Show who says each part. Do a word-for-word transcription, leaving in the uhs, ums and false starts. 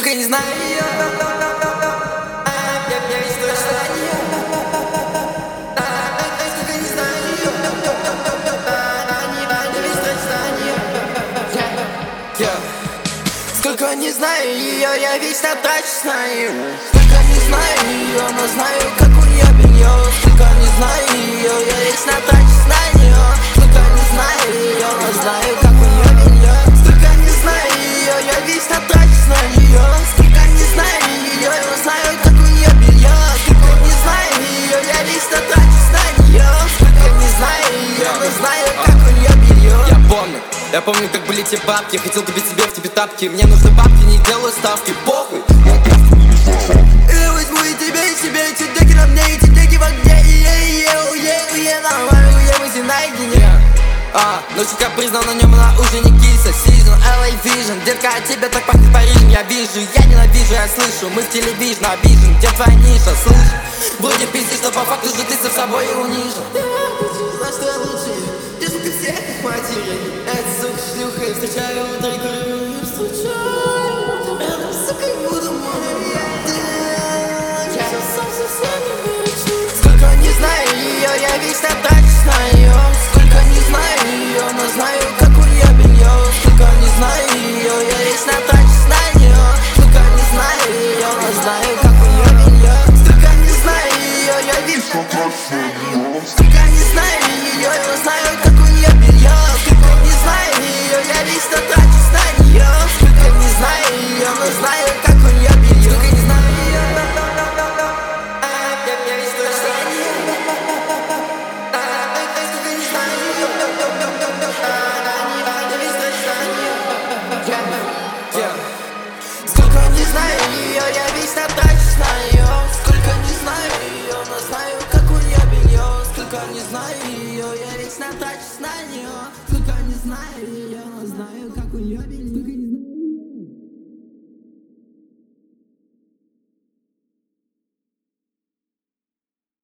Speaker 1: Сколько не знаю ее, я весь точно ее. Сколько не знаю ее, я весь точно ее. Сколько не знаю ее, я весь натрачусь на нее. Сколько не знаю ее, но знаю, как у нее белье. Сколько не знаю ее, я весь натрачусь на нее. Сколько не знаю ее, но знаю, как у нее белье. Сколько не знаю ее, я весь натрачусь на нее. Сколько не знаю ее, но знаю, как у нее белье. Сколько не знаю ее, я весь натрачусь на нее. Сколько не знаю ее, но знаю, как у нее белье.
Speaker 2: Я помню, я помню, как были те бабки. Хотел купить себе в тебе тапки. Мне нужны бабки, не делаю ставки. Похуй.
Speaker 1: Я возьму и тебе, и себе эти деки на мне, эти деки в огне. Е-е-е, нормально, уем, мы наедине.
Speaker 2: А, ночью как признал, на нем она уже не киса. Season, эл эй Vision. Детка, от тебя так пахнет Парижем. Я вижу, я ненавижу, я слышу. Мы в телевизор обижен, где твоя ниша, слышь? Вроде пиздишь, но по факту же ты сам собой и унижен.
Speaker 1: Знаешь, что я лучший? Я сука всех их матери. Эта сука шлюха, я встречаю утро и курю, я встречаю. Рядом, сука, и буду мой. Я сам совсем не выручу. Сколько не знаю ее, я весь натрачусь на нее. Сколько не знаю ее, но знаю, как у нее белье. Сколько не знаю ее, я весь натрачусь на нее. Сколько не знаю ее, но знаю, как у нее белье. Сколько не знаю ее, я весь натрачусь на нее. Сколько не знаю ее, но знаю, как у нее белье. Сколько не знаю ее, я весь натрачусь на нее. Сколько не знаю ее, но знаю, как у нее белье. Сколько не знаю ее, я весь точно на нее. Сколько не знаю ее, я весь точно на нее. Сколько не знаю ее, я весь натрачусь на нее. Сколько не знаю ее, но знаю, как у нее белье. Сколько не знаю ее, я весь натрачусь на нее. Сколько не знаю ее, но знаю, как у нее белье.